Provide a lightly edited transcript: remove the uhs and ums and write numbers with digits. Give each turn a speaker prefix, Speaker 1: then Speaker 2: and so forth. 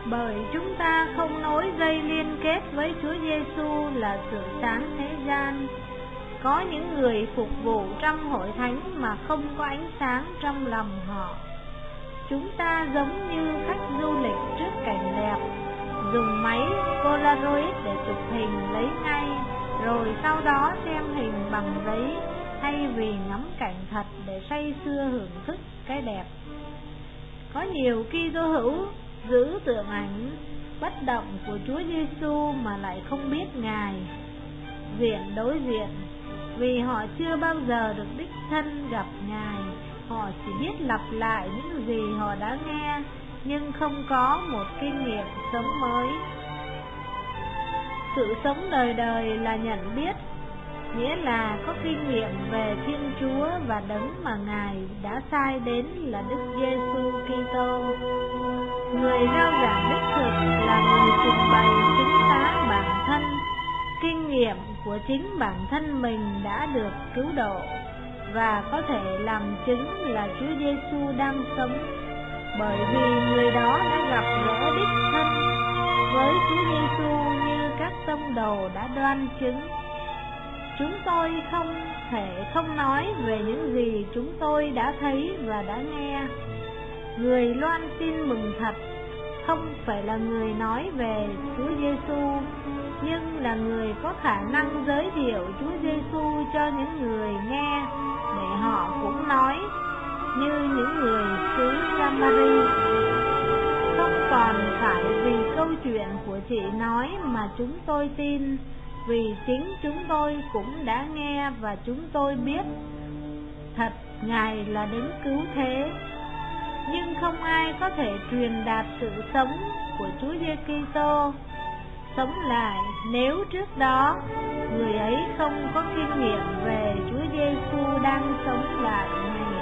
Speaker 1: Bởi chúng ta không nối dây liên kết với Chúa Giêsu là sự sáng thế gian. Có những người phục vụ trong hội thánh mà không có ánh sáng trong lòng họ. Chúng ta giống như khách du lịch trước cảnh đẹp, dùng máy Polaroid để chụp hình lấy ngay, rồi sau đó xem hình bằng giấy, thay vì ngắm cảnh thật để say sưa hưởng thức cái đẹp. Có nhiều Kitô hữu giữ tượng ảnh bất động của Chúa Giêsu mà lại không biết Ngài diện đối diện, vì họ chưa bao giờ được đích thân gặp Ngài. Họ chỉ biết lặp lại những gì họ đã nghe, nhưng không có một kinh nghiệm sống mới. Sự sống đời đời là nhận biết, nghĩa là có kinh nghiệm về Thiên Chúa và đấng mà Ngài đã sai đến là Đức Giêsu Kitô. Người rao giảng đích thực là người trình bày chính xác bản thân, kinh nghiệm của chính bản thân mình đã được cứu độ, và có thể làm chứng là Chúa Giêsu đang sống, bởi vì người đó đã gặp gỡ đích thân với Chúa Giêsu như các tông đồ đã đoan chứng. Chúng tôi không thể không nói về những gì chúng tôi đã thấy và đã nghe. Người loan tin mừng thật không phải là người nói về Chúa Giêsu, nhưng là người có khả năng giới thiệu Chúa Giêsu cho những người nghe, để họ cũng nói như những người xứ Samari. Không còn phải vì câu chuyện của chị nói mà chúng tôi tin, vì chính chúng tôi cũng đã nghe và chúng tôi biết thật Ngài là đấng cứu thế. Nhưng không ai có thể truyền đạt sự sống của Chúa Giêsu Kitô sống lại nếu trước đó người ấy không có kinh nghiệm về Chúa Giêsu đang sống lại ngày